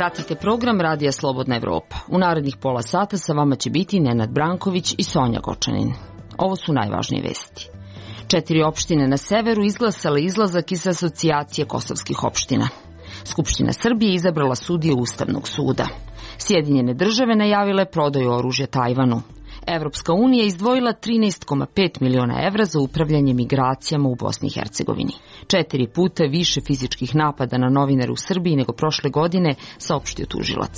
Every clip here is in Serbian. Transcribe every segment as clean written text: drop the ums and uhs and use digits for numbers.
Pratite program Radija Slobodna Evropa. U narednih pola sata sa vama će biti Nenad Branković i Sonja Gočanin. Ovo su najvažnije vesti. 4 opštine na severu izglasale izlazak iz asocijacije kosovskih opština. Skupština Srbije izabrala sudije Ustavnog suda. Sjedinjene države najavile prodaju oružja Tajvanu. Evropska unija izdvojila 13,5 miliona evra za upravljanje migracijama u Bosni i Hercegovini. 4 puta više fizičkih napada na novinare u Srbiji nego prošle godine, saopštio tužilac.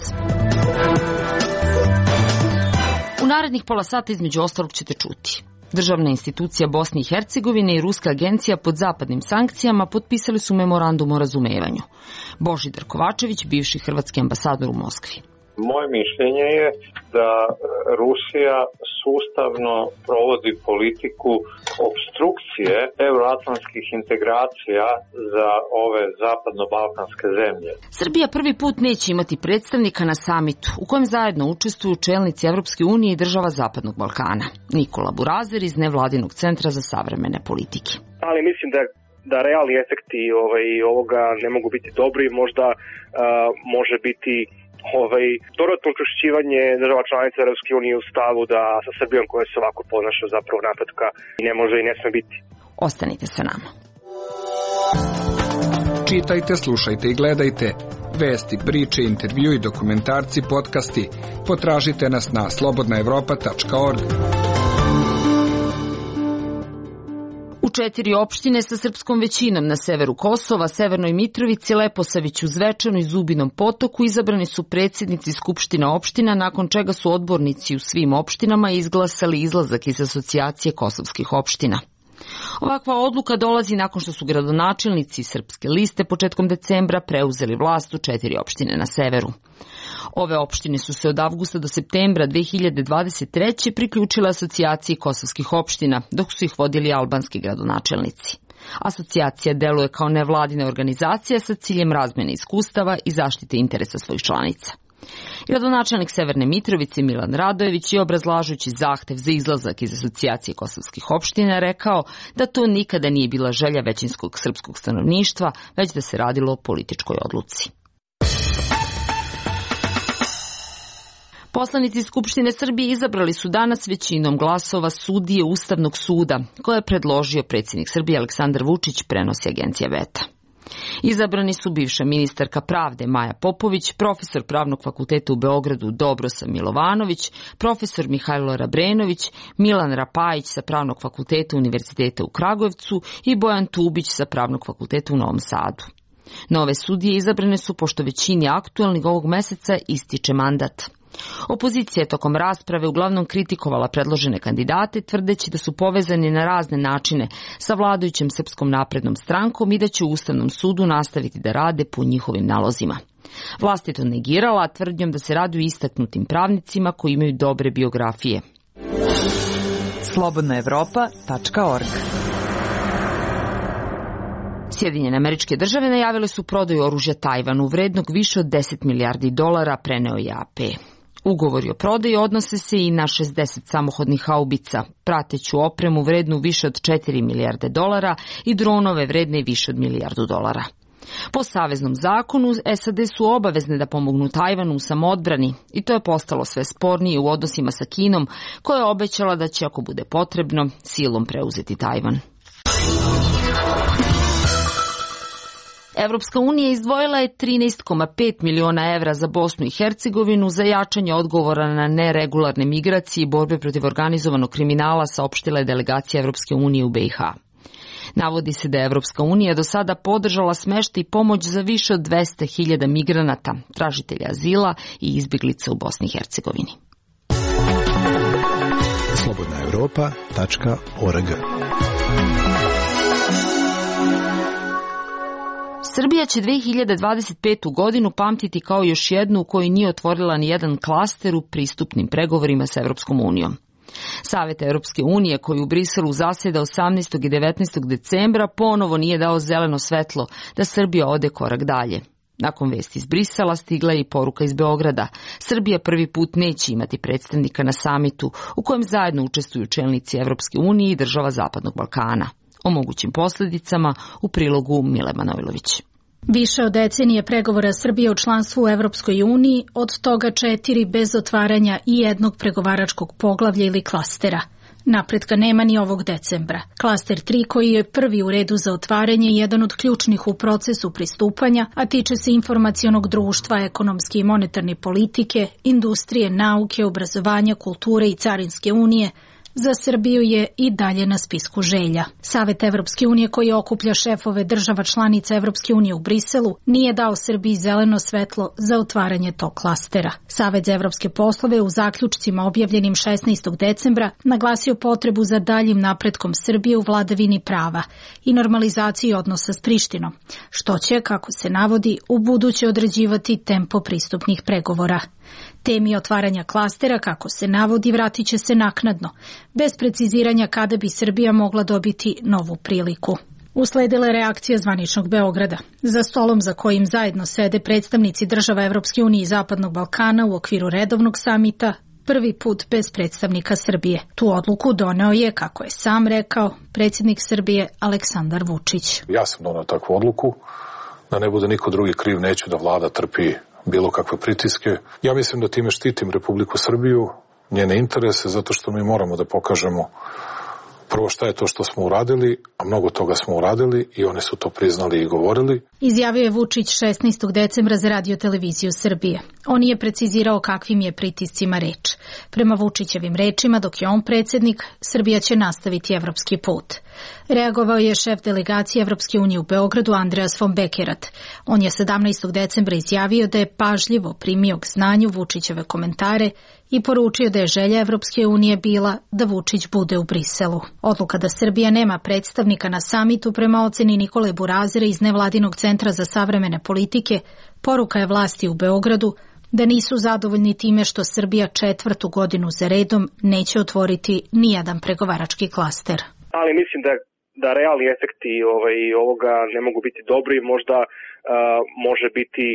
U narednih pola sata između ostalog ćete čuti. Državna institucija Bosne i Hercegovine i Ruska agencija pod zapadnim sankcijama potpisali su memorandum o razumevanju. Božidar Kovačević, bivši hrvatski ambasador u Moskvi. Moje mišljenje je da Rusija sustavno provodi politiku opstrukcije euroatlantskih integracija za ove zapadno-balkanske zemlje. Srbija prvi put neće imati predstavnika na samitu u kojem zajedno učestvuju čelnici Evropske unije i država Zapadnog Balkana. Nikola Burazer iz Nevladinog centra za savremene politike. Ali mislim da realni efekti ovoga ne mogu biti dobri, možda može biti dodatno učvršćivanje država članica Europske unije u stavu da sa Srbijom koja se ovako ponaša zapravo napretka i ne može i ne sme biti. Ostanite sa nama. Čitajte, slušajte i gledajte vesti, priče, intervju i dokumentarci, podcasti. Potražite nas na slobodnaevropa.org. U 4 opštine sa srpskom većinom na severu Kosova, Severnoj Mitrovici, Leposaviću, Zvečanu i Zubinom Potoku izabrani su predsjednici skupština opština, nakon čega su odbornici u svim opštinama izglasali izlazak iz asocijacije kosovskih opština. Ovakva odluka dolazi nakon što su gradonačelnici Srpske liste početkom decembra preuzeli vlast u 4 opštine na severu. Ove opštine su se od avgusta do septembra 2023. priključile asocijaciji kosovskih opština, dok su ih vodili albanski gradonačelnici. Asocijacija deluje kao nevladina organizacija sa ciljem razmjene iskustava i zaštite interesa svojih članica. Gradonačelnik Severne Mitrovice Milan Radojević je, obrazlažući zahtev za izlazak iz asocijacije kosovskih opština, rekao da to nikada nije bila želja većinskog srpskog stanovništva, već da se radilo o političkoj odluci. Poslanici Skupštine Srbije izabrali su danas većinom glasova sudije Ustavnog suda, koje je predložio predsjednik Srbije Aleksandar Vučić, prenosi agencija Beta. Izabrani su bivša ministarka pravde Maja Popović, profesor Pravnog fakulteta u Beogradu Dobrosa Milovanović, profesor Mihajlo Rabrenović, Milan Rapajić sa Pravnog fakulteta Univerziteta u Kragujevcu i Bojan Tubić sa Pravnog fakulteta u Novom Sadu. Nove sudije izabrane su pošto većini aktualnih ovog meseca ističe mandat. Opozicija je tokom rasprave uglavnom kritikovala predložene kandidate, tvrdeći da su povezani na razne načine sa vladajućom Srpskom naprednom strankom i da će u Ustavnom sudu nastaviti da rade po njihovim nalozima. Vlast je to negirala tvrdnjom da se radi o istaknutim pravnicima koji imaju dobre biografije. slobodnaevropa.org. Sjedinjene Američke Države najavile su prodaju oružja Tajvanu vrednog više od 10 milijardi dolara, preneo je AP. Ugovori o prodaji odnose se i na 60 samohodnih haubica, prateću opremu vrednu više od 4 milijarde dolara i dronove vredne više od milijardu dolara. Po saveznom zakonu, SAD su obavezne da pomognu Tajvanu u samoodbrani i to je postalo sve spornije u odnosima sa Kinom, koja je obećala da će, ako bude potrebno, silom preuzeti Tajvan. Evropska unija izdvojila je 13,5 miliona evra za Bosnu i Hercegovinu za jačanje odgovora na neregularne migracije i borbe protiv organizovanog kriminala, saopštila je delegacija Evropske unije u BiH. Navodi se da je Evropska unija do sada podržala smeštaj i pomoć za više od 200.000 migranata, tražitelja azila i izbjeglica u Bosni i Hercegovini. slobodnaevropa.org. Srbija će 2025. godinu pamtiti kao još jednu u kojoj nije otvorila ni jedan klaster u pristupnim pregovorima sa Evropskom unijom. Savet Europske unije, koji u Briselu zaseda 18. i 19. decembra, ponovo nije dao zeleno svetlo da Srbija ode korak dalje. Nakon vesti iz Brisela stigla je i poruka iz Beograda. Srbija prvi put neće imati predstavnika na samitu u kojem zajedno učestvuju čelnici Evropske unije i država Zapadnog Balkana. O mogućim posljedicama u prilogu Mile Manojlović. Više od decenije pregovora Srbije o članstvu u Evropskoj uniji, od toga 4 bez otvaranja i jednog pregovaračkog poglavlja ili klastera. Napretka nema ni ovog decembra. Klaster 3, koji je prvi u redu za otvaranje, je jedan od ključnih u procesu pristupanja, a tiče se informacionog društva, ekonomske i monetarne politike, industrije, nauke, obrazovanja, kulture i carinske unije, za Srbiju je i dalje na spisku želja. Savet Evropske unije, koji okuplja šefove država članica Evropske unije u Briselu, nije dao Srbiji zeleno svetlo za otvaranje tog klastera. Savet za evropske poslove u zaključcima objavljenim 16. decembra naglasio potrebu za daljim napretkom Srbije u vladavini prava i normalizaciji odnosa s Prištinom, što će, kako se navodi, u buduće određivati tempo pristupnih pregovora. Temi otvaranja klastera, kako se navodi, vratit će se naknadno, bez preciziranja kada bi Srbija mogla dobiti novu priliku. Usledila je reakcija zvaničnog Beograda. Za stolom za kojim zajedno sede predstavnici država Evropske unije i Zapadnog Balkana u okviru redovnog samita, prvi put bez predstavnika Srbije. Tu odluku doneo je, kako je sam rekao, predsjednik Srbije Aleksandar Vučić. Ja sam donao takvu odluku, da ne bude niko drugi kriv, neću da vlada trpi bilo kakve pritiske. Ja mislim da time štitim Republiku Srbiju, njene interese, zato što mi moramo da pokažemo prvo šta je to što smo uradili, a mnogo toga smo uradili i oni su to priznali i govorili. Izjavio je Vučić 16. decembra za Radio-televiziju Srbije. On je precizirao kakvim je pritiscima reč. Prema Vučićevim rečima, dok je on predsjednik, Srbija će nastaviti evropski put. Reagovao je šef delegacije Evropske unije u Beogradu Andreas von Bekerat. On je 17. decembra izjavio da je pažljivo primio k znanju Vučićeve komentare i poručio da je želja Evropske unije bila da Vučić bude u Briselu. Odluka da Srbija nema predstavnika na samitu prema oceni Nikole Burazira iz Nevladinog centra za savremene politike, poruka je vlasti u Beogradu da nisu zadovoljni time što Srbija 4. godinu za redom neće otvoriti nijedan pregovarački klaster. Ali mislim da realni efekti ovoga ne mogu biti dobri, možda može biti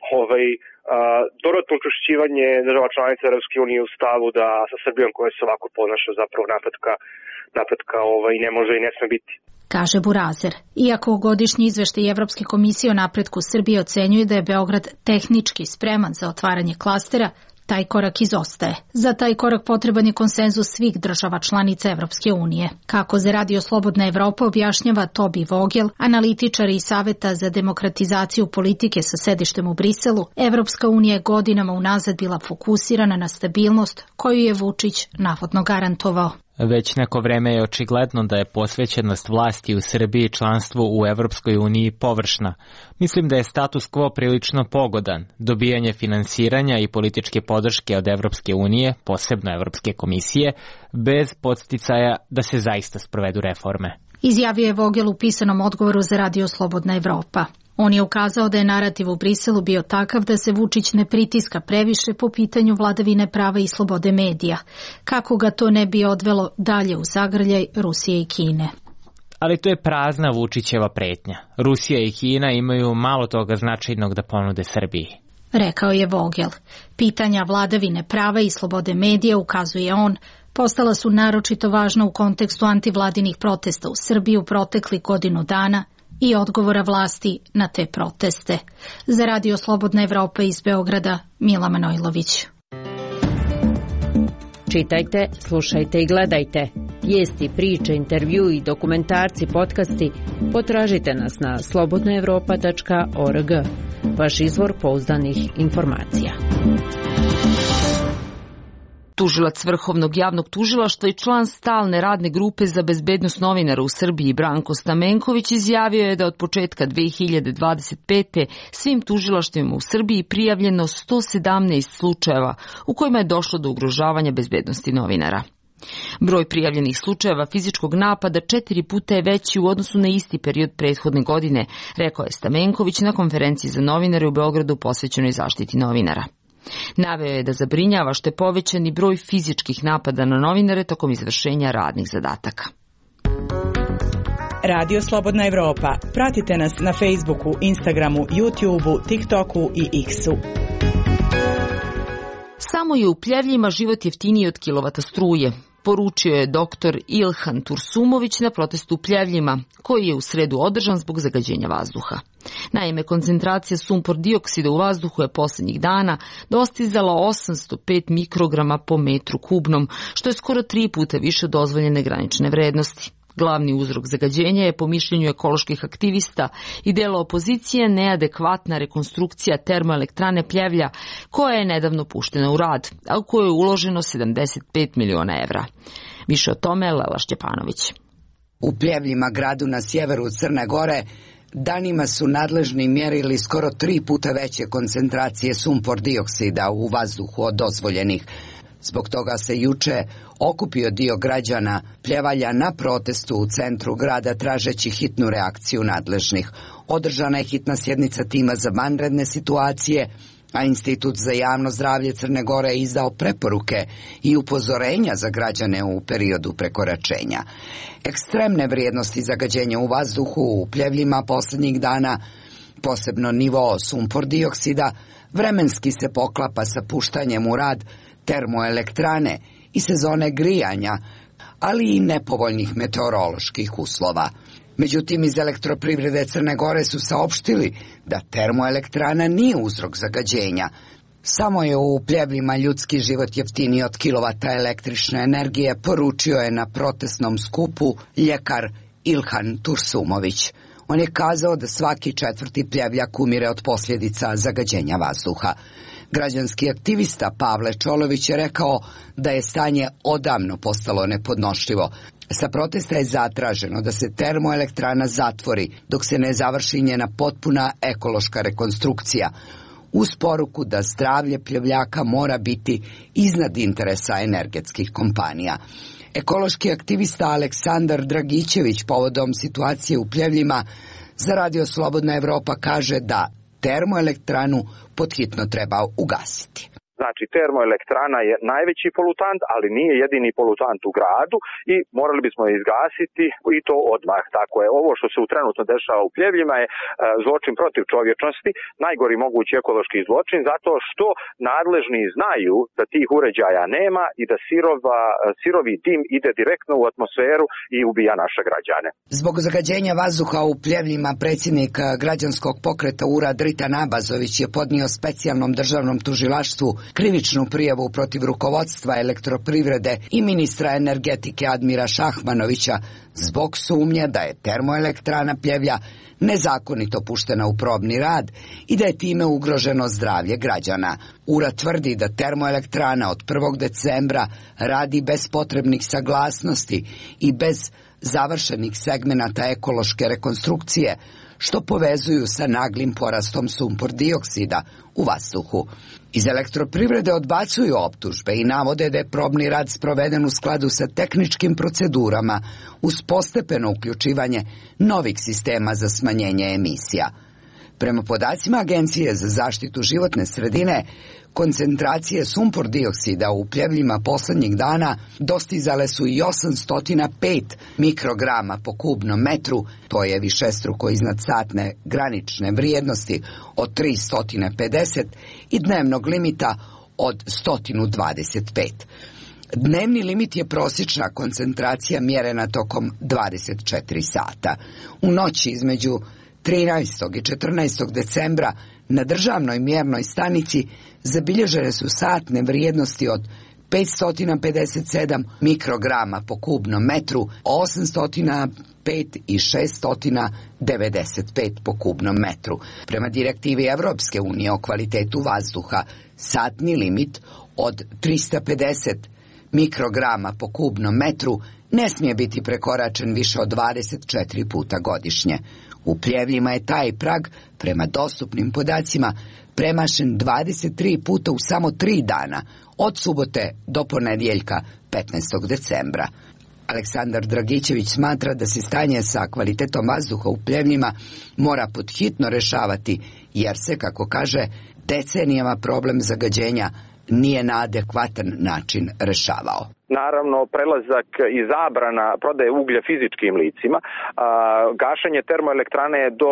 dodatno učvršćivanje država članica Evropske unije u stavu da sa Srbijom koja se ovako ponaša zapravo napretka ne može i ne sme biti. Kaže Burazer. Iako godišnji izveštaj Evropske komisije o napretku Srbije ocenjuje da je Beograd tehnički spreman za otvaranje klastera, taj korak izostaje. Za taj korak potreban je konsenzus svih država članica Evropske unije. Kako za Radio Slobodna Evropa objašnjava Tobi Vogel, analitičar iz Saveta za demokratizaciju politike sa sedištem u Briselu, Evropska unija je godinama unazad bila fokusirana na stabilnost koju je Vučić navodno garantovao. Već neko vreme je očigledno da je posvećenost vlasti u Srbiji članstvu u Evropskoj uniji površna. Mislim da je status quo prilično pogodan. Dobijanje finansiranja i političke podrške od Evropske unije, posebno Evropske komisije, bez podsticaja da se zaista sprovedu reforme. Izjavio je Vogel u pisanom odgovoru za Radio Slobodna Evropa. On je ukazao da je narativ u Briselu bio takav da se Vučić ne pritiska previše po pitanju vladavine prava i slobode medija, kako ga to ne bi odvelo dalje u zagrljaj Rusije i Kine. Ali to je prazna Vučićeva pretnja. Rusija i Kina imaju malo toga značajnog da ponude Srbiji. Rekao je Vogel. Pitanja vladavine prava i slobode medija, ukazuje on, postala su naročito važna u kontekstu antivladinih protesta u Srbiji u proteklih godinu dana i odgovora vlasti na te proteste. Za Radio Slobodna Evropa iz Beograda, Mila Manojlović. Čitajte, slušajte i gledajte. Vijesti, priče, intervju i dokumentarci, podcasti potražite nas na slobodnaevropa.org. Vaš izvor pouzdanih informacija. Tužilac Vrhovnog javnog tužilaštva i član stalne radne grupe za bezbednost novinara u Srbiji Branko Stamenković izjavio je da od početka 2025. svim tužilaštvima u Srbiji prijavljeno 117 slučajeva u kojima je došlo do ugrožavanja bezbednosti novinara. Broj prijavljenih slučajeva fizičkog napada 4 puta je veći u odnosu na isti period prethodne godine, rekao je Stamenković na konferenciji za novinare u Beogradu posvećenoj zaštiti novinara. Naveo je da zabrinjava što je povećani broj fizičkih napada na novinare tokom izvršenja radnih zadataka. Radio Slobodna Evropa. Pratite nas na Facebooku, Instagramu, YouTubeu, TikToku i X-u. Samo je u Pljevljima život jeftiniji od kilovata struje. poručio je dr. Ilhan Tursumović na protestu u Pljevljima, koji je u sredu održan zbog zagađenja vazduha. Naime, koncentracija sumpor dioksida u vazduhu je posljednjih dana dostizala 805 mikrograma po metru kubnom, što je skoro 3 puta više dozvoljene granične vrednosti. Glavni uzrok zagađenja je, po mišljenju ekoloških aktivista i dela opozicije, neadekvatna rekonstrukcija termoelektrane Pljevlja, koja je nedavno puštena u rad, a u kojoj je uloženo 75 miliona evra. Više o tome Lela Šćepanović. U Pljevljima, gradu na sjeveru Crne Gore, danima su nadležni mjerili skoro 3 puta veće koncentracije sumpor dioksida u vazduhu od dozvoljenih. Zbog toga se juče okupio dio građana Pljevalja na protestu u centru grada tražeći hitnu reakciju nadležnih. Održana je hitna sjednica tima za vanredne situacije, a Institut za javno zdravlje Crne Gore je izdao preporuke i upozorenja za građane u periodu prekoračenja. Ekstremne vrijednosti zagađenja u vazduhu u Pljevljima posljednjih dana, posebno nivo sumpor dioksida, vremenski se poklapa sa puštanjem u rad termoelektrane i sezone grijanja, ali i nepovoljnih meteoroloških uslova. Međutim, iz Elektroprivrede Crne Gore su saopštili da termoelektrana nije uzrok zagađenja. Samo je u Pljevljima ljudski život jeftiniji od kilovata električne energije, poručio je na protestnom skupu ljekar Ilhan Tursumović. On je kazao da svaki 4. Pljevljak umire od posljedica zagađenja vazduha. Građanski aktivista Pavle Čolović je rekao da je stanje odavno postalo nepodnošljivo. Sa protesta je zatraženo da se termoelektrana zatvori dok se ne završi njena potpuna ekološka rekonstrukcija, uz poruku da zdravlje Pljevljaka mora biti iznad interesa energetskih kompanija. Ekološki aktivista Aleksandar Dragićević povodom situacije u Pljevljima za Radio Slobodna Evropa kaže da termoelektranu podhitno treba ugasiti. Znači, termoelektrana je najveći polutant, ali nije jedini polutant u gradu i morali bismo je izgasiti i to odmah. Tako je, ovo što se trenutno dešava u Pljevljima je zločin protiv čovječnosti, najgori mogući ekološki zločin, zato što nadležni znaju da tih uređaja nema i da sirovi dim ide direktno u atmosferu i ubija naše građane. Zbog zagađenja vazduha u Pljevljima predsjednik građanskog pokreta URA Dritan Abazović je podnio specijalnom državnom tužilaštvu krivičnu prijavu protiv rukovodstva Elektroprivrede i ministra energetike Admira Šahmanovića zbog sumnje da je termoelektrana Pljevlja nezakonito puštena u probni rad i da je time ugroženo zdravlje građana. URA tvrdi da termoelektrana od 1. decembra radi bez potrebnih saglasnosti i bez završenih segmenata ekološke rekonstrukcije, što povezuju sa naglim porastom sumpor dioksida u vazduhu. Iz Elektroprivrede odbacuju optužbe i navode da je probni rad sproveden u skladu sa tehničkim procedurama uz postepeno uključivanje novih sistema za smanjenje emisija. Prema podacima Agencije za zaštitu životne sredine, koncentracije sumpor dioksida u Pljevljima posljednjih dana dostizale su i 805 mikrograma po kubnom metru, to je višestruko iznad satne granične vrijednosti od 350 i dnevnog limita od 125. Dnevni limit je prosječna koncentracija mjerena tokom 24 sata. U noći između 13. i 14. decembra na državnoj mjernoj stanici zabilježene su satne vrijednosti od 557 mikrograma po kubnom metru, 805 i 695 po kubnom metru. Prema direktivi Evropske unije o kvalitetu vazduha, satni limit od 350 mikrograma po kubnom metru ne smije biti prekoračen više od 24 puta godišnje. U Pljevljima je taj prag, prema dostupnim podacima, premašen 23 puta u samo 3 dana, od subote do ponedjeljka 15. decembra. Aleksandar Dragićević smatra da se stanje sa kvalitetom vazduha u Pljevljima mora podhitno rešavati, jer se, kako kaže, decenijama problem zagađenja nije na adekvatan način rešavao. naravno prelazak i zabrana prodaje uglja fizičkim licima, gašenje termoelektrane do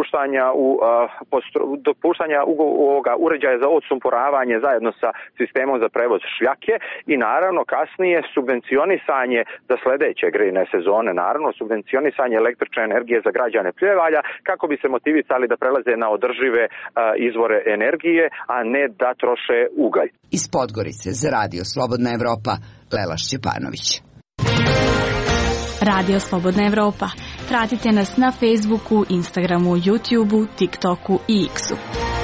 puštanja ovoga uređaja za odsumporavanje zajedno sa sistemom za prevoz šljake i naravno kasnije subvencionisanje za sledeće grejne sezone, naravno subvencionisanje električne energije za građane Pljevalja kako bi se motivisali da prelaze na održive izvore energije, a ne da troše ugalj. Iz Podgorice za Radio Slobodna Evropa, Lela Šćepanović. Radio Slobodna Evropa. Pratite nas na Facebooku, Instagramu, YouTubeu, TikToku i X-u.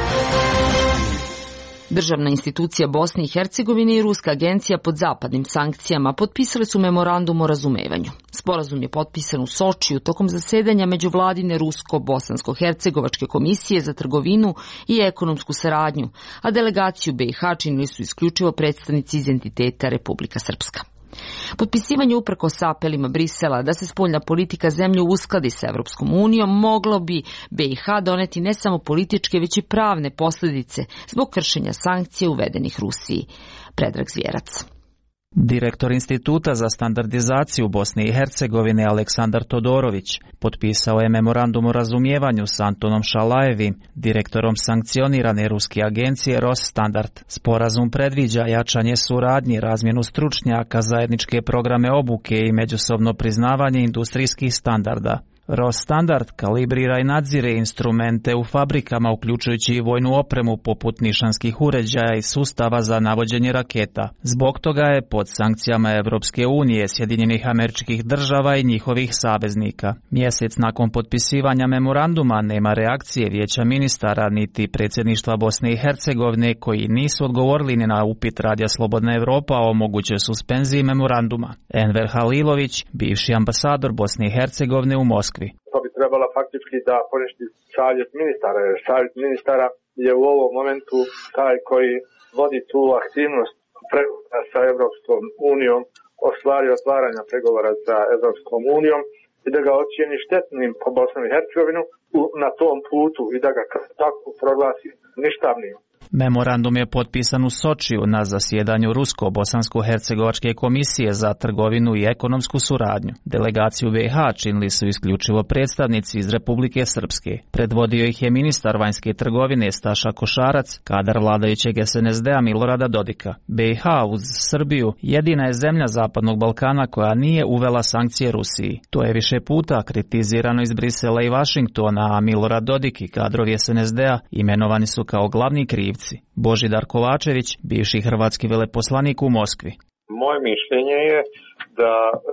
Državna institucija Bosne i Hercegovine i Ruska agencija pod zapadnim sankcijama potpisali su memorandum o razumevanju. Sporazum je potpisan u Sočiju tokom zasedanja međuvladine Rusko-Bosansko-Hercegovačke komisije za trgovinu i ekonomsku saradnju, a delegaciju BiH činili su isključivo predstavnici iz entiteta Republika Srpska. Potpisivanje uprkos apelima Brisela da se spoljna politika zemlje uskladi sa Evropskom unijom moglo bi BiH doneti ne samo političke, već i pravne posljedice zbog kršenja sankcija uvedenih Rusiji. Predrag Zvjerac. Direktor Instituta za standardizaciju Bosne i Hercegovine Aleksandar Todorović potpisao je memorandum o razumijevanju s Antonom Šalajevim, direktorom sankcionirane ruske agencije Rosstandard. Sporazum predviđa jačanje suradnje, razmjenu stručnjaka, zajedničke programe obuke i međusobno priznavanje industrijskih standarda. Rosstandard kalibrira i nadzire instrumente u fabrikama, uključujući i vojnu opremu poput nišanskih uređaja i sustava za navođenje raketa. Zbog toga je pod sankcijama Evropske unije, Sjedinjenih Američkih Država i njihovih saveznika. Mjesec nakon potpisivanja memoranduma nema reakcije Vijeća ministara niti predsjedništva Bosne i Hercegovine, koji nisu odgovorili ni na upit Radija Slobodna Evropa o mogućoj suspenziji memoranduma. Enver Halilović, bivši ambasador Bosne i Hercegovine u Moskvi. To bi trebala faktički da poništi savjet ministara, jer savjet ministara je u ovom momentu taj koji vodi tu aktivnost pregovora sa Evropskom unijom o stvari otvaranja pregovora sa Evropskom unijom i da ga ocijeni štetnim po Bosnu i Hercegovinu na tom putu i da ga tako proglasi ništavnim. Memorandum je potpisan u Sočiju na zasjedanju Rusko-Bosansko-Hercegovačke komisije za trgovinu i ekonomsku suradnju. Delegaciju BiH činili su isključivo predstavnici iz Republike Srpske. Predvodio ih je ministar vanjske trgovine Staša Košarac, kadar vladajućeg SNSD-a Milorada Dodika. BiH uz Srbiju jedina je zemlja Zapadnog Balkana koja nije uvela sankcije Rusiji. To je više puta kritizirano iz Brisela i Vašingtona, a Milorad Dodik i kadrovi SNSD-a imenovani su kao glavni krivci. Božidar Kovačević, bivši hrvatski veleposlanik u Moskvi. Moje mišljenje je da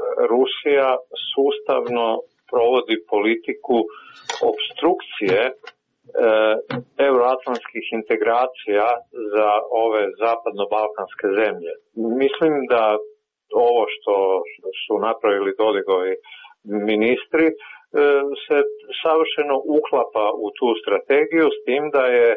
Rusija sustavno provodi politiku obstrukcije euroatlantskih integracija za ove zapadno-balkanske zemlje. Mislim da ovo što su napravili Dodigovi ministri se savršeno uklapa u tu strategiju, s tim da je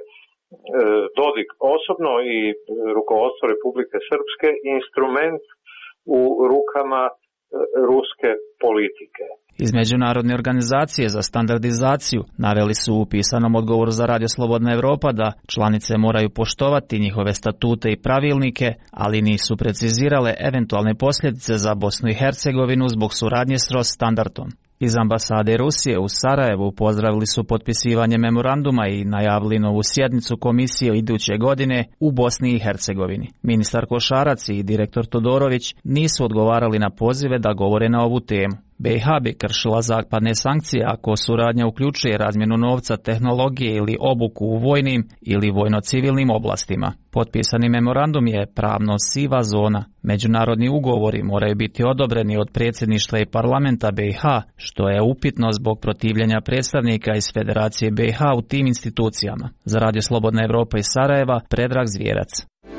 Dodik osobno i rukovodstvo Republike Srpske instrument u rukama ruske politike. Iz Međunarodne organizacije za standardizaciju naveli su u pisanom odgovoru za Radio Slobodna Evropa da članice moraju poštovati njihove statute i pravilnike, ali nisu precizirale eventualne posljedice za Bosnu i Hercegovinu zbog suradnje s Rosstandardom. Iz ambasade Rusije u Sarajevu pozdravili su potpisivanje memoranduma i najavili novu sjednicu komisije iduće godine u Bosni i Hercegovini. Ministar Košarac i direktor Todorović nisu odgovarali na pozive da govore na ovu temu. BiH bi kršila zapadne sankcije ako suradnja uključuje razmjenu novca, tehnologije ili obuku u vojnim ili vojno-civilnim oblastima. Potpisani memorandum je pravno siva zona. Međunarodni ugovori moraju biti odobreni od predsjedništva i parlamenta BiH, što je upitno zbog protivljenja predstavnika iz Federacije BiH u tim institucijama. Za Radio Slobodna Evropa iz Sarajeva, Predrag Zvjerac.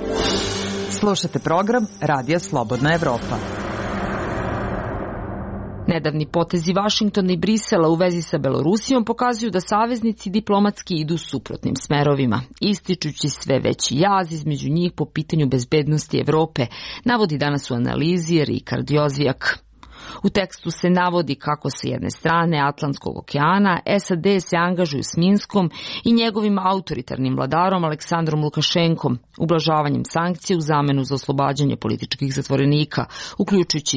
Slušate program Radija Slobodna Evropa. Nedavni potezi Vašingtona i Brisela u vezi sa Belorusijom pokazuju da saveznici diplomatski idu suprotnim smerovima, ističući sve veći jaz između njih po pitanju bezbednosti Evrope, navodi danas u analizi Rikard Jozvijak. U tekstu se navodi kako sa jedne strane Atlantskog okeana SAD se angažuju s Minskom i njegovim autoritarnim vladarom Aleksandrom Lukašenkom, ublažavanjem sankcija u zamenu za oslobađanje političkih zatvorenika, uključujući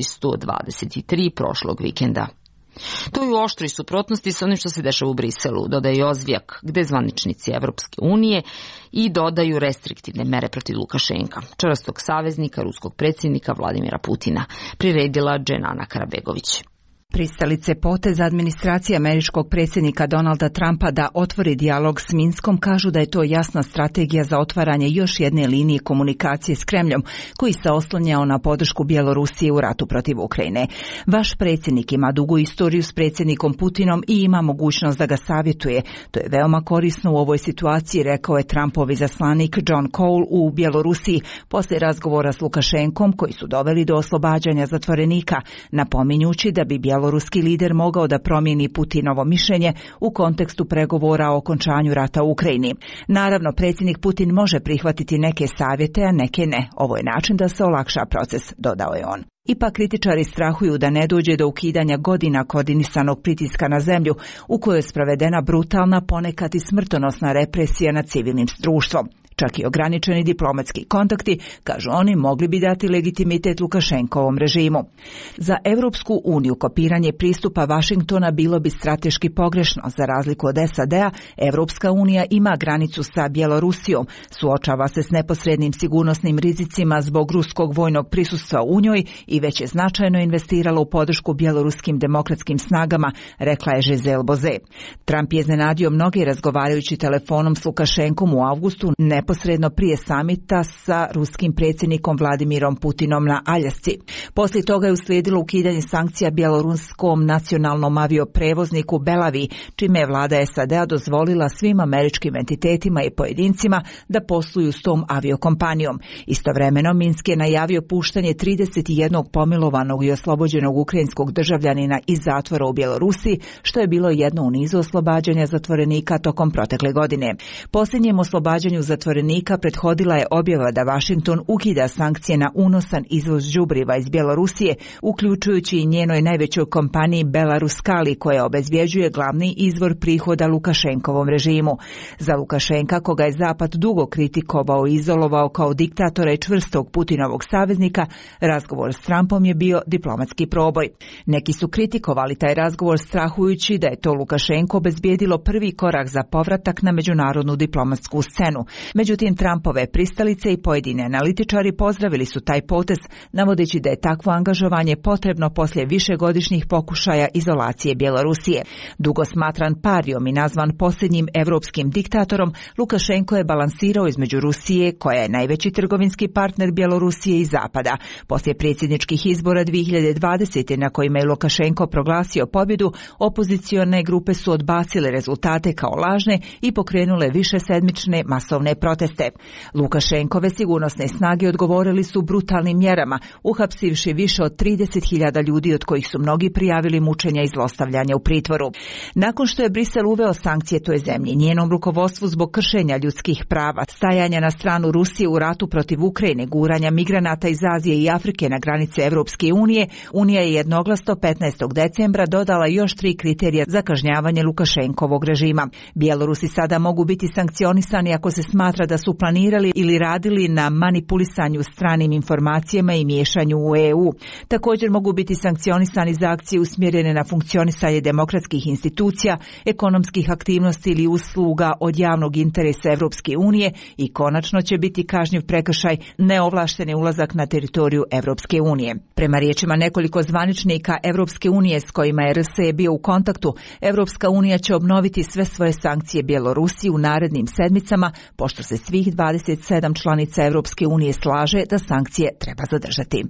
123 prošlog vikenda. To je u oštroj suprotnosti sa onim što se dešava u Briselu, dodaje Ozvijak, gde zvaničnici Evropske unije i dodaju restriktivne mere protiv Lukašenka, čvrstog saveznika ruskog predsjednika Vladimira Putina, priredila Dženana Karabegović. Pristalice poteza administracije američkog predsjednika Donalda Trumpa da otvori dijalog s Minskom kažu da je to jasna strategija za otvaranje još jedne linije komunikacije s Kremljom, koji se oslanjao na podršku Bjelorusije u ratu protiv Ukrajine. Vaš predsjednik ima dugu istoriju s predsjednikom Putinom i ima mogućnost da ga savjetuje. To je veoma korisno u ovoj situaciji, rekao je Trumpov izaslanik John Cole u Bjelorusiji posle razgovora s Lukašenkom, koji su doveli do oslobađanja zatvorenika, napominjući da bi bjeloruski lider mogao da promijeni Putinovo mišljenje u kontekstu pregovora o okončanju rata u Ukrajini. Naravno, predsjednik Putin može prihvatiti neke savjete, a neke ne. Ovo je način da se olakša proces, dodao je on. Ipak kritičari strahuju da ne dođe do ukidanja godina koordinisanog pritiska na zemlju, u kojoj je sprovedena brutalna, ponekad i smrtonosna represija nad civilnim društvom. Čak i ograničeni diplomatski kontakti, kažu oni, mogli bi dati legitimitet Lukašenkovom režimu. Za Evropsku uniju kopiranje pristupa Vašingtona bilo bi strateški pogrešno. Za razliku od SAD-a, Evropska unija ima granicu sa Bjelorusijom, suočava se s neposrednim sigurnosnim rizicima zbog ruskog vojnog prisustva u njoj i već je značajno investirala u podršku bjeloruskim demokratskim snagama, rekla je Giselle Bozet. Trump je iznenadio mnoge razgovarajući telefonom s Lukašenkom u avgustu, neposredno prije samita sa ruskim predsjednikom Vladimirom Putinom na Aljasci. Poslije toga je uslijedilo ukidanje sankcija bjeloruskom nacionalnom avioprevozniku Belavi, čime je vlada SAD-a dozvolila svim američkim entitetima i pojedincima da posluju s tom aviokompanijom. Istovremeno, Minsk je najavio puštanje 31 pomilovanog i oslobođenog ukrajinskog državljanina iz zatvora u Bjelorusiji, što je bilo jedno u nizu oslobađanja zatvorenika tokom protekle godine. Posljednjem oslobađanju zatvorenika prethodila je objava da Washington ukida sankcije na unosan izvoz đubriva iz Bjelorusije, uključujući i njenoj najvećoj kompaniji Belaruskali, koja obezvjeđuje glavni izvor prihoda Lukašenkovom režimu. Za Lukašenka, koga je Zapad dugo kritikovao i izolovao kao diktatora i čvrstog Putinovog saveznika, razgovor s Trumpom je bio diplomatski proboj. Neki su kritikovali taj razgovor strahujući da je to Lukašenko obezbijedilo prvi korak za povratak na međunarodnu diplomatsku scenu. Međutim, Trumpove pristalice i pojedini analitičari pozdravili su taj potez, navodeći da je takvo angažovanje potrebno poslije višegodišnjih pokušaja izolacije Bjelorusije. Dugo smatran parijom i nazvan posljednjim evropskim diktatorom, Lukašenko je balansirao između Rusije, koja je najveći trgovinski partner Bjelorusije, i Zapada. Poslije predsjedničkih izbora 2020. na kojima je Lukašenko proglasio pobjedu, opozicione grupe su odbacile rezultate kao lažne i pokrenule višesedmične masovne proteste. Lukašenkove sigurnosne snage odgovorili su brutalnim mjerama, uhapsivši više od 30.000 ljudi, od kojih su mnogi prijavili mučenja i zlostavljanja u pritvoru. Nakon što je Brisel uveo sankcije toj zemlji, njenom rukovodstvu zbog kršenja ljudskih prava, stajanja na stranu Rusije u ratu protiv Ukrajine, guranja migranata iz Azije i Afrike na granice Evropske unije, Unija je jednoglasno 15. decembra dodala još 3 kriterija za kažnjavanje Lukašenkovog režima. Bjelorusi sada mogu biti sankcionisani ako se smatra da su planirali ili radili na manipulisanju stranim informacijama i miješanju u EU. Također mogu biti sankcionisani za akcije usmjerene na funkcionisanje demokratskih institucija, ekonomskih aktivnosti ili usluga od javnog interesa Evropske unije i konačno će biti kažnjiv prekršaj neovlašteni ulazak na teritoriju Evropske unije. Prema riječima nekoliko zvaničnika Evropske unije s kojima je RSE bio u kontaktu, Evropska unija će obnoviti sve svoje sankcije Bjelorusiji u narednim sedmicama, pošto se svih 27 članica Evropske unije slaže da sankcije treba zadržati.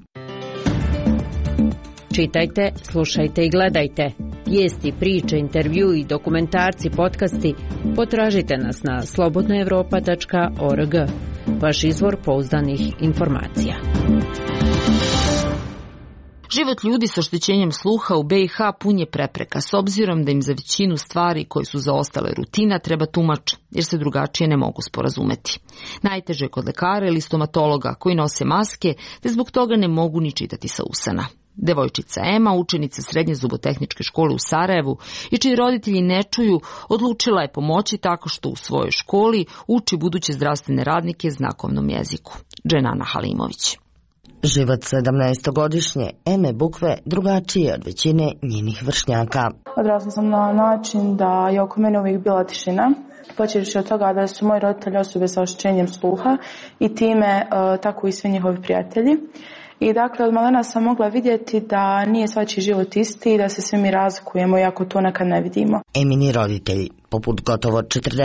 Čitajte, slušajte i gledajte. Vijesti, priče, intervju i dokumentarci, podcasti potražite nas na slobodnaevropa.org. Vaš izvor pouzdanih informacija. Život ljudi sa oštećenjem sluha u BiH pun je prepreka, s obzirom da im za većinu stvari koje su zaostale rutina treba tumač, jer se drugačije ne mogu sporazumeti. Najteže je kod lekara ili stomatologa koji nose maske, te zbog toga ne mogu ni čitati sa usana. Devojčica Ema, učenica srednje zubotehničke škole u Sarajevu i čiji roditelji ne čuju, odlučila je pomoći tako što u svojoj školi uči buduće zdravstvene radnike znakovnom jeziku. Dženana Halimović. Život 17-godišnje Eme Bukve drugačiji je od većine njenih vršnjaka. Odrasla sam na način da je oko mene uvijek bila tišina. Počevši od toga da su moji roditelji osobe sa oštećenjem sluha i time tako i svi njihovi prijatelji. I dakle, od malena sam mogla vidjeti da nije svačiji život isti i da se svi mi razlikujemo, iako to nekad ne vidimo. Emini roditelji, poput gotovo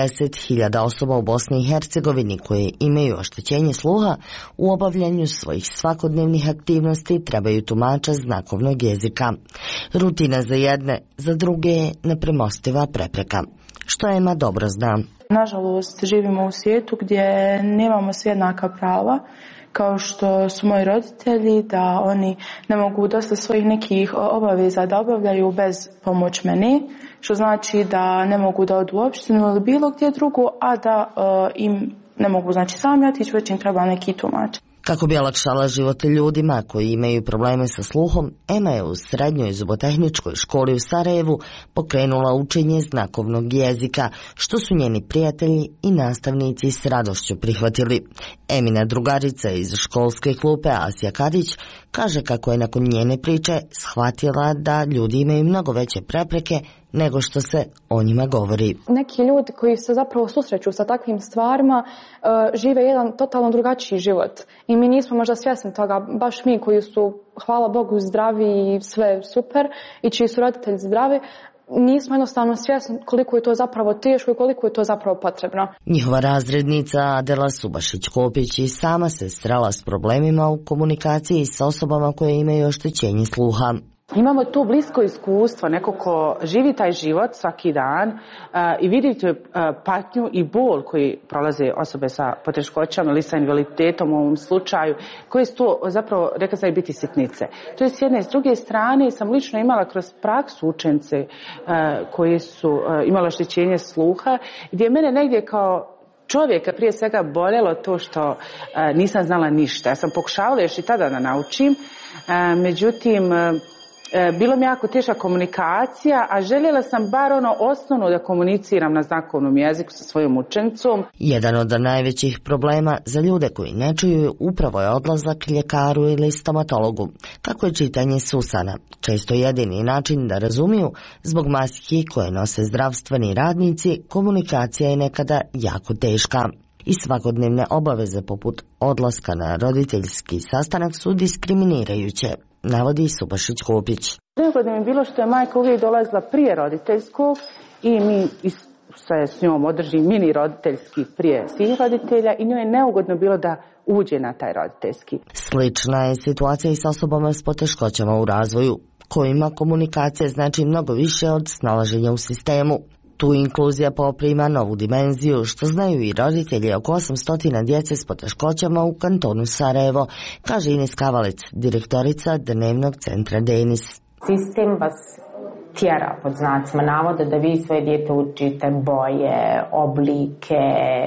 40.000 osoba u Bosni i Hercegovini koje imaju oštećenje sluha, u obavljanju svojih svakodnevnih aktivnosti trebaju tumača znakovnog jezika. Rutina za jedne, za druge je nepremostiva prepreka, što Ema dobro zna. Nažalost, živimo u svijetu gdje nemamo svi jednaka prava, kao što su moji roditelji, da oni ne mogu dosta svojih nekih obaveza da obavljaju bez pomoć mene, što znači da ne mogu da odu u opštinu ili bilo gdje drugo, a da im ne mogu sami otići, već im treba neki tumač. Kako bi olakšala život ljudima koji imaju probleme sa sluhom, Ema je u srednjoj zubotehničkoj školi u Sarajevu pokrenula učenje znakovnog jezika, što su njeni prijatelji i nastavnici s radošću prihvatili. Emina drugarica iz školske klupe Asija Kadić kaže kako je nakon njene priče shvatila da ljudi imaju mnogo veće prepreke nego što se o njima govori. Neki ljudi koji se zapravo susreću sa takvim stvarima žive jedan totalno drugačiji život i mi nismo možda svjesni toga, baš mi koji su, hvala Bogu, zdravi i sve super i čiji su roditelji zdravi, nismo jednostavno svjesni koliko je to zapravo teško i koliko je to zapravo potrebno. Njihova razrednica Adela Subašić-Kopić i sama se srela s problemima u komunikaciji s osobama koje imaju oštećenje sluha. Imamo tu blisko iskustvo, neko ko živi taj život svaki dan i vidi tu patnju i bol koji prolaze osobe sa poteškoćama ili sa invaliditetom u ovom slučaju, koje su to zapravo, rekla sam, biti sitnice. To je s jedne. S druge strane sam lično imala kroz praksu učenice koji su imali oštećenje sluha, gdje je mene negdje kao čovjeka prije svega boljelo to što nisam znala ništa. Ja sam pokušavala još i tada da naučim, međutim bilo mi jako teška komunikacija, a željela sam bar osnovno da komuniciram na znakovnom jeziku sa svojom učenicom. Jedan od najvećih problema za ljude koji ne čuju upravo je odlazak ljekaru ili stomatologu, kako je čitanje s usana, često jedini način da razumiju. Zbog maski koje nose zdravstveni radnici, komunikacija je nekada jako teška. I svakodnevne obaveze poput odlaska na roditeljski sastanak su diskriminirajuće, navodi Subašić-Kopić. Neugodno mi je bilo što je majka uvijek dolazila prije roditeljskog i mi se s njom održi mini roditeljski prije svih roditelja i njoj je neugodno bilo da uđe na taj roditeljski. Slična je situacija i s osobama s poteškoćama u razvoju, kojima komunikacija znači mnogo više od snalaženja u sistemu. Tu inkluzija poprima novu dimenziju, što znaju i roditelji oko 800 djece s poteškoćama u kantonu Sarajevo, kaže Ines Kavalec, direktorica Dnevnog centra Denis. Sistem vas tjera, pod znacima navoda, da vi svoje dijete učite boje, oblike,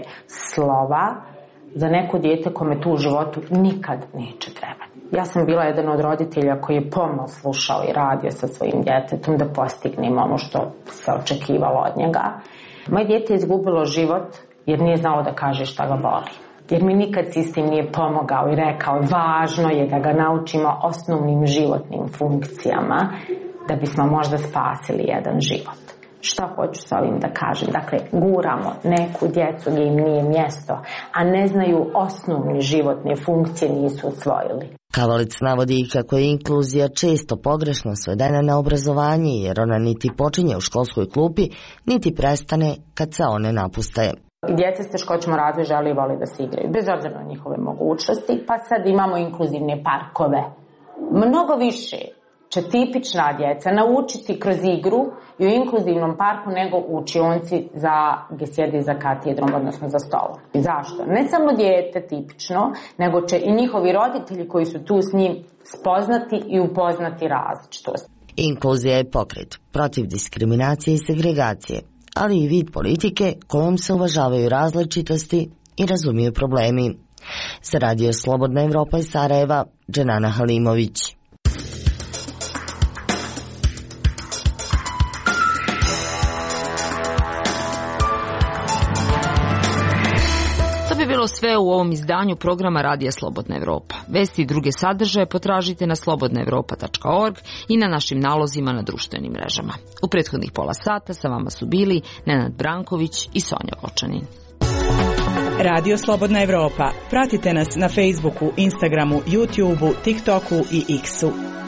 slova. Za neko dijete kome tu u životu nikad neće trebati. Ja sam bila jedan od roditelja koji je pomno slušao i radio sa svojim djetetom da postignemo ono što se očekivalo od njega. Moje dijete je izgubilo život jer nije znalo da kaže šta ga boli. Jer mi nikad sistem nije pomogao i rekao važno je da ga naučimo osnovnim životnim funkcijama da bismo možda spasili jedan život. Šta hoću sa ovim da kažem? Dakle, guramo neku djecu gdje im nije mjesto, a ne znaju osnovne životne funkcije, nisu usvojili. Kavalic navodi i kako je inkluzija često pogrešno svedena na obrazovanje, jer ona niti počinje u školskoj klupi, niti prestane kad se one napuste. Djeca s teškoćama razvoja žele i vole da se igraju, bez obzira na njihove mogućnosti, pa sad imamo inkluzivne parkove. Mnogo više će tipična djeca naučiti kroz igru i u inkluzivnom parku nego u učionci gdje sjedi za katedrom, odnosno za stolom. Zašto? Ne samo dijete tipično, nego će i njihovi roditelji koji su tu s njim spoznati i upoznati različitost. Inkluzija je pokret protiv diskriminacije i segregacije, ali i vid politike kojom se uvažavaju različitosti i razumiju problemi. Za Radio Slobodna Evropa iz Sarajeva, Dženana Halimović. sve u ovom izdanju programa Radija Slobodna Evropa. Vesti i druge sadržaje potražite na slobodnaevropa.org i na našim nalozima na društvenim mrežama. U prethodnih pola sata sa vama su bili Nenad Branković i Sonja Vočanin. Radio Slobodna Evropa. Pratite nas na Facebooku, Instagramu, YouTubeu, TikToku i X-u.